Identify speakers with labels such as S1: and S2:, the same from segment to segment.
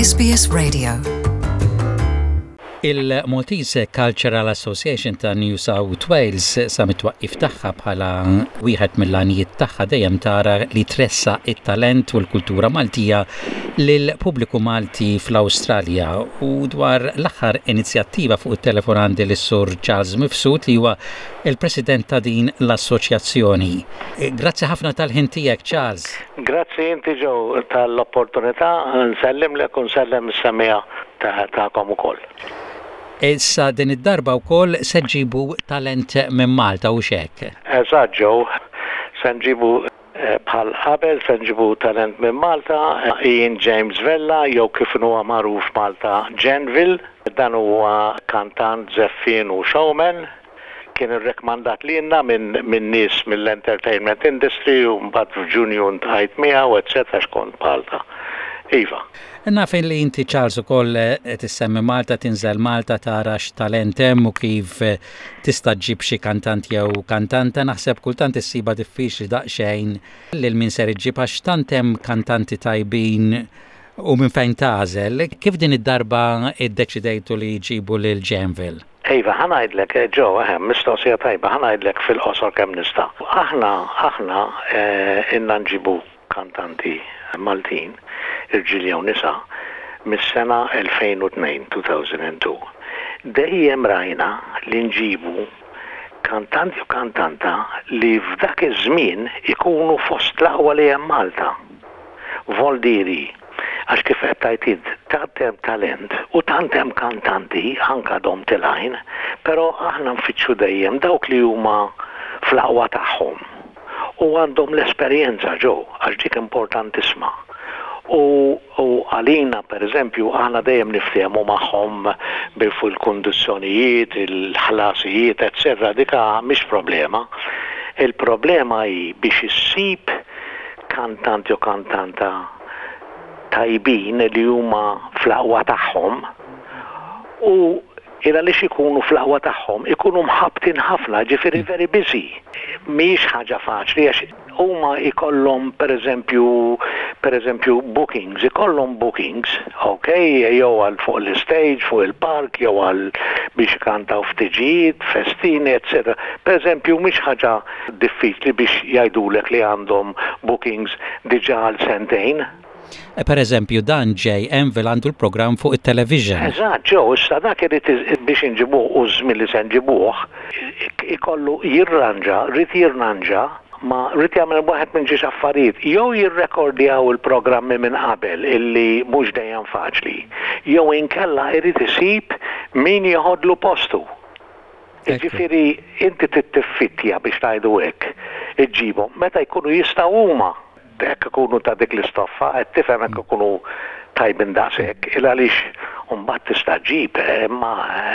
S1: SBS Radio.
S2: Il-Maltese Cultural Association ta' New South Wales sa mitwaqqif tagħha bħala wieħed mill-għanijiet tagħha dejjem tara li tressa it-talent u l-kultura Maltija lil pubbliku Malti fl-Awstralja u dwar l-aħħar inizjattiva fuq it-telefon għandi lis-Sur Charles Mifsud li huwa il-President ta' din l-assoċjazzjoni. Grazzi ħafna tal-ħin tiegħek, Charles.
S3: Grazzi inti ġew tal-opportunità nsellimlek u nsellem is-semija tagħkom ukoll.
S2: Issa din id-darba wkoll se ġibu talent minn Malta u xek.
S3: Eżatt ġew, se nġibu bħal qabel se nġibu talent minn Malta, Ian James Vella jew kif huwa magħruf Malta Genville, dan huwa kantant, żeffien u showman. Kien irrekomandat lilna minn nies mill-entertainment industry u mbagħad f'Ġunju ntħajt miegħu eċċetera xkont Malta. Iva.
S2: Nafin li inti Charles ukoll tissemmi Malta, tinżel Malta tara x'talent hemm u kif tista' ġġib xi kantant jew kantanta, naħseb kultant issiba diffiċli daqsxejn lil min ser iġġib għax tant hemm kantanti tajbin u minn fejn tagħżel. Kif din id-darba iddeċidejtu li jġibu lil Genville?
S3: Iva, ħanajdlek, mistoqsija tajba, ħanajdlek fil-qosor kemm nista'. Aħna inna nġibu kantanti Maltin, irġiel jew nisa, mis-sena 2002. Dejjem rajna li nġibu kantanti u kantanta li f'dak iż-żmien ikunu fost l-aqwa li hemm Malta. Voldiri, għax kif qed tajtid tant talent u tant hemm kantanti anke dom tilgħin, però aħna nfittxu dejjem dawk li huma fl-aqwa tagħhom. U għandhom l-esperjenza ġew għax dik importantissima. U għalina pereżempju aħna dejjem niftehmu magħhom fuq il-kundizzjonijiet, il-ħlasijiet, eċċetera, dik mhix problema. Il-problema hi biex issib kantanti u kantanta tajbin li huma fl-aqwa tagħhom u ila li ikunu fl-aqwa tagħhom ikunu mħabbtin ħafna, ġifieri very busy. Mhix ħaġa faċli għax huma ikollhom pereżempju bookings, okay, jew għal fuq l-stage, fuq il-park, jew għal biex kantaw ftiġijiet, festini, etc. Pereżempju mhix ħaġa diffiċli biex jgħidulek li għandhom bookings diġà għal sentejn.
S2: Per eżempju, dan Genville għandu l-programm fuq it-television.
S3: Eżatt, ġew, issa dak irid biex inġibuh u żmien li se nġibuh, ikollu jirranġa, ma rrid jagħmel waħed minn ġiex affarijiet. Jew jirrekordjaw il-programmi minn qabel illi mhux dejjem faċli, jew inkella jrid isib min joħodlu postu. Jiġifieri inti tittiffitja biex tgħidu hekk, iġġibhom meta jkunu jistgħu huma. Hekk ikunu ta' dik l-istoffa, qed tifhem hekk ikunu tajbin daqshekk, il għaliex mbagħad tista' ġġib, imma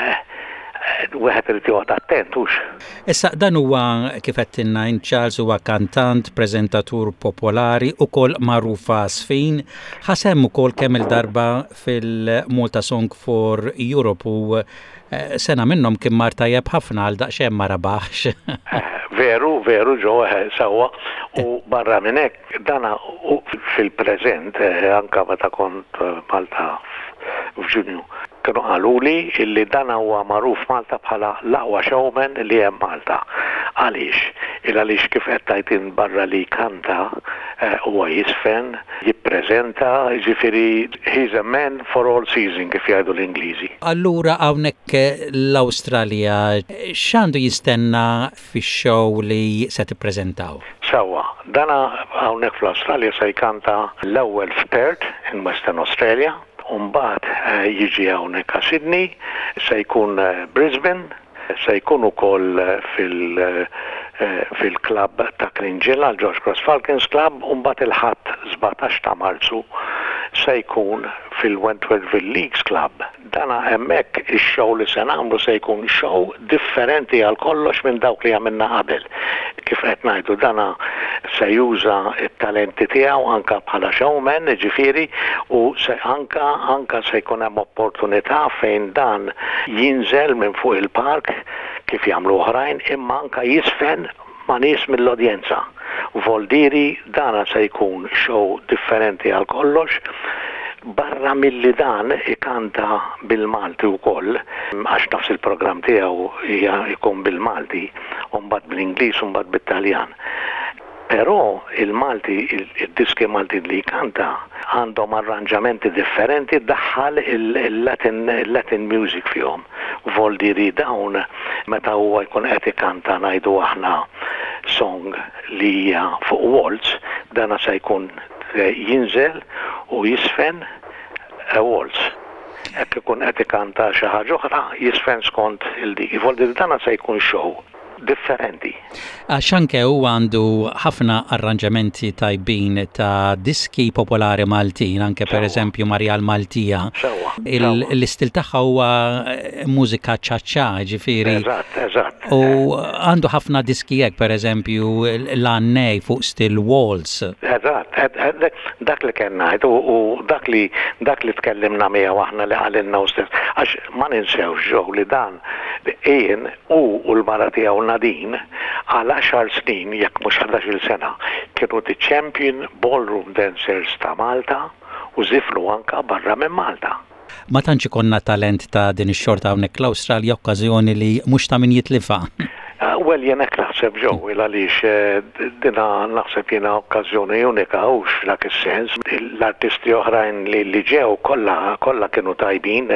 S3: wieħed irid joqgħod attent hux.
S2: Issa dan huwa kif qed tinna Charles huwa kantant, preżentatur popolari ukoll magħruf sfin, ħasem ukoll kemm il-darba fil-Malta Song for Europe u sena minnhom kien mar tajjeb ħafna għal daqsxejn ma rabaħx.
S3: Veru ġo sewwa u barra minn hekk dana fil-preżent anke meta kont Malta f'Ġunju kienu qaluli illi dana huwa magħruf Malta bħala l-aqwa showman li hemm Malta. Għaliex kif qed tajtin barra li kanta huwa jisfen, jippreżenta, jiġifieri he's a man for all season kif jgħidu l-Ingliżi.
S2: Allura hawnhekk l-Awstralja x'għandu jistenna fix-show li se tippreżentaw?
S3: Sewwa, dana hawnhekk fl-Awstralja se jkanta l-ewwel f'Perth in Western Australia, u mbagħad jiġi hawnhekk għal Sydney, se jkun Brisbane, se jkun ukoll fil-klabb ta' Kringilla, l-George Cross Falcons Club, u mbagħad il-ħadd 17 ta' Marzu se jkun fil-Wentworthville Leagues Club. Dana hemmhekk ix-show li se nagħmlu se jkun show differenti għal kollox minn dawk li għamilna qabel. Kif qed ngħidu dana se juża t-talenti tiegħu anke bħala showman, ġifieri, u se anke se jkun hemm opportunità fejn dan jinżel minn fuq il-park kif jagħmlu oħrajn, imma anke jisfen ma' nies mill-udjenza. Voldiri dana se jkun show differenti għal kollox Barra milli dan ikanta bil-Malti wkoll, għax nafs il-programm tiegħu hija jkun bil-Malti, u mbagħad bl-Ingliż u mbagħad bit-Taljan. Però il-Malti, il-diski Malti li jkanta għandhom arranġamenti differenti daħħal il-Latin music fihom. Voldiri dawn meta huwa jkun qed ikanta ngħidu aħna song li hija fuq waltz, dana se jkun jinżel u jisfen waltz. Hekk ikun qed ikanta xi ħaġa oħra jisfen skont il-dik. Voldiri dana se jkun show differenti.
S2: Għaxanke u għandu ħafna arranġamenti tajbin ta' diski popolari Maltin, anke per eżempju Marjal Maltija. L-istil tagħha huwa mużika ċaċċa, ġifieri.
S3: Eżatt.
S2: U għandu ħafna diski hekk per eżempju l-annej fuq stil waltz.
S3: Eżatt, dak li kien ngħid u dak li tkellimna miegħu aħna li għalilna u stess. Għax ma ninsewx ġew li dan jien u l-mara tiegħu Nadine għal 10 snin, jekk mhux 11 sena, kienu the champion ballroom dancers ta' Malta u żiflu anka barra minn Malta.
S2: Ma tantx ikonna talent ta' din ix-xorta hawnhekk l-Awstralja okkażjoni li mhux ta' min jitlifha.
S3: Well, jena naħseb ġew għaliex dina naħseb jena okkażjoni unika u f'dak is-sens. L-artisti oħrajn li ġew kollha kienu tajbin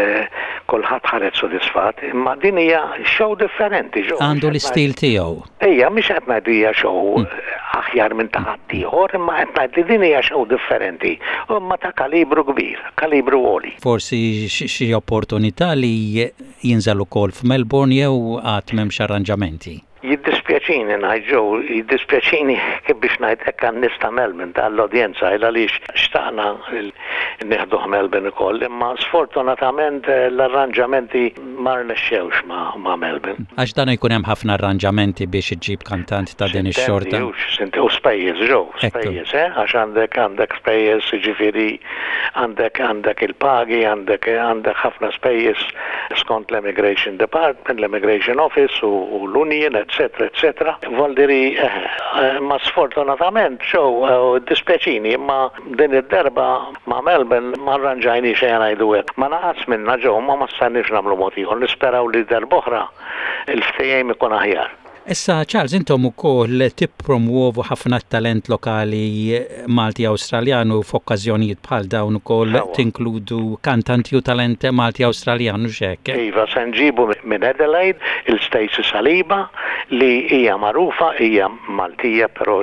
S3: kulħadd ħareġ sodisfat, imma din hija show differenti ġew.
S2: Għandu l-istil tiegħu.
S3: Ejja, mhix qed ngħidu hija show aħjar minn ta' ħaddieħor, imma qed ngħid li din hija show differenti, imma ta' kalibru kbir, kalibru għoli.
S2: Forsi xi opportunità li jinżel ukoll f'Melbourne jew għad m'hemmx arranġamenti.
S3: Jiddispjaċini ngħid jiddispjaċini kif biex ngħid hekk għan-nies ta' Melbourne tal-udjenza għaliex xtaqna nieħduh Melbourne ukoll, imma sfortunatament l-arranġamenti ma rnexxewx ma' Melbourne.
S2: Għax dan jkun hemm ħafna arranġamenti biex iġġib kantant ta' din ix-xorta.
S3: U spejjeż spejjeż, għax għandek spejjeż, jiġifieri għandek il-pagi, għandek ħafna spejjeż skont l-Immigration Department, l-Immigration Office u l-Union, eccetera. Voldiri, ma sfortunatament, dispjaċini, ma din id-darba ma' Melbourne ma rranġajni xejn ngħidu hekk. Ma naqas minna ma stanniex nagħmlu mod ieħor, nisperaw li darb'oħra il-ftehim ikun aħjar.
S2: Issa, Charles, intom ukoll tippromuovu ħafna talent lokali Malti Awstraljanu f'okkażjonijiet bħal dawn ukoll tinkludu kantanti u talent Malti Awstraljanu x'hekk.
S3: Iva, se nġibu minn Adelaide il-Stacey Saliba li hija magħrufa, hija Maltija, però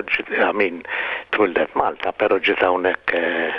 S3: twildet Malta, però ġiet hawnhekk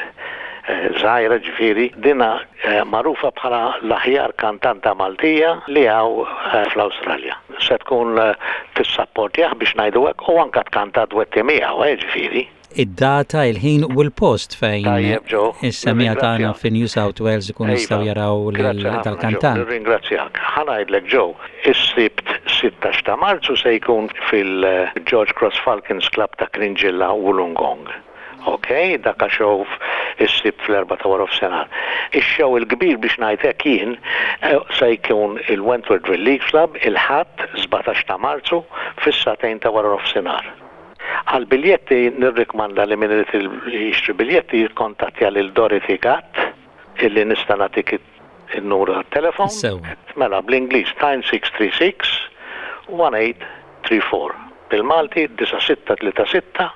S3: żgħira ġifieri, dina magħrufa bħala l-aħjar kantanta Maltija li hawn fl-Awstralja. Se tkun tissapportjah biex ngħidu hekk u anke tkanta duetti miegħu ġifieri.
S2: Id-data, il-ħin u l-post fejn is-semija tagħna fi New South Wales ikun jistgħu jaraw tal-kantant.
S3: Ringrazzjak. Ħanajdlek ġew, is-sibt 16 ta' Marzu se jkun fil-George Cross Falcons Club ta' Krinġilla u Wollongong. Okay, dakka show is-sibt fl-4 ta' wara f'senar. Ix-show il-kbir biex ngħidlek jien se jkun il-Wentworth League Club il-Ħadd 17 ta' Marzu fis-satejn ta' wara f'senar. Għal-biljetti nirrikmanda li min irid jixtri biljetti jikkontattja lil Dorothy Gatt illi nista' nagħtik in-numru tat-telefon. Mela bl-Ingliż 9636 1834. Bil-Malti 9636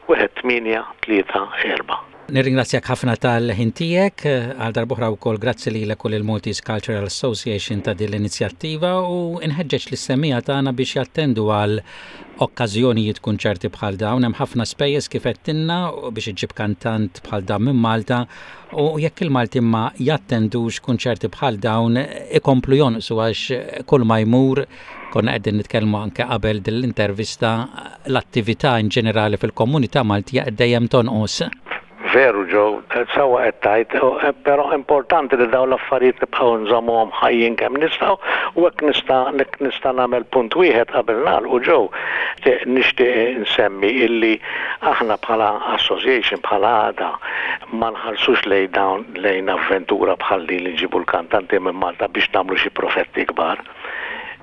S3: 1834.
S2: Nirringrazzjak ħafna tal-ħin tiegħek għal darb'oħra wkoll grazzi lilek u lill-Maltese Cultural Association ta' din l-inizjattiva u nħeġġeġ lis-semmija tagħna biex jattendu għal okkażjonijiet kunċerti bħal dawn hemm ħafna spejjeż kif qedtilna biex iġġib kantant bħal dawn minn Malta u jekk il-Malti ma jattendux kunċerti bħal dawn ikomplu jonqsu għax kull ma jmur konna qegħdin nitkellmu anke qabel dell-intervista l-attività in ġenerali fil-komunità Maltija dejjem tonqos.
S3: Veru ġew, sawa qed tgħid, però importanti li dawn l-affarijiet nibqgħu nżommuhom ħajjin kemm nistgħu u hekk nista' nagħmel punt wieħed qabel nagħlqu ġew nixtieq insemmi illi aħna bħala association bħala għada ma nħallsux lejn avventura bħal li nġibu l-kantanti minn Malta biex nagħmlu xi profetti kbar.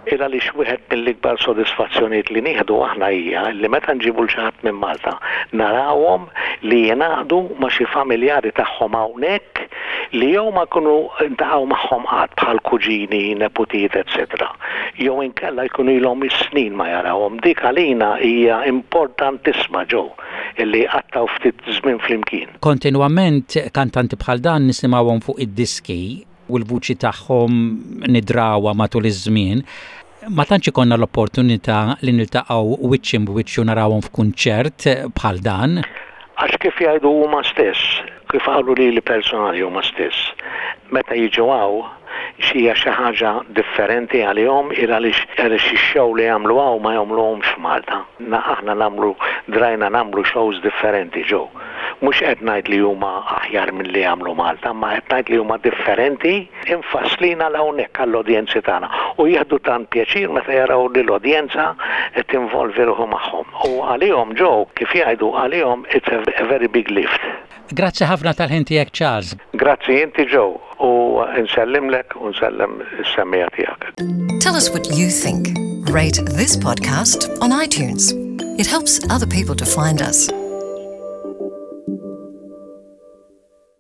S3: illa li xwieħed mill-ikbar sodisfazzjonijiet li nieħdu aħna hija li meta nġibu l xi ħadd minn Malta narawhom li jingħaqdu ma' xi familjari tagħhom hawnhekk li jew ma jkunu intaqgħu magħhom qatt bħal kuġini, neputijiet, etc. Jew inkella jkunu ilhom is-snin ma jarawhom. Dik għalina hija importantissima ġew illi qattaw ftit żmien flimkien.
S2: Kontinwament kantanti bħal dan nisimgħuhom fuq id-diski u l-vuċi tagħhom nidrawa matul iż-żmien. Ma tantx ikollna l-opportunità li niltaqgħu wiċċ b'wiċċ u narawhom f'kunċert bħal dan.
S3: Għax kif jgħidu huma stess, kif qalu li personali huma stess, meta jiġu għaw xija xi ħaġa differenti għalihom għaliex ix-show li jagħmlu għaw ma jagħmluhomx f'Malta. Aħna drajna nagħmlu shows differenti ġew. Mhux qed ngħid li huma aħjar milli jagħmlu Malta, ma qed ngħid li huma differenti infasslin għal hawnhekk għall-udjenzi tagħna. U jieħdu tant pjaċir meta jaraw li l-udjenza qed tinvolvi ruħu magħhom. U għalihom ġew kif jgħidu għalihom it's a very big lift.
S2: Grazzi ħafna tal-ħin tiegħek Charles.
S3: Grazzi inti ġew u nsellimlek u nsellem is-semmija tiegħek.
S1: Tell us what you think. Rate this podcast on iTunes. It helps other people to find us.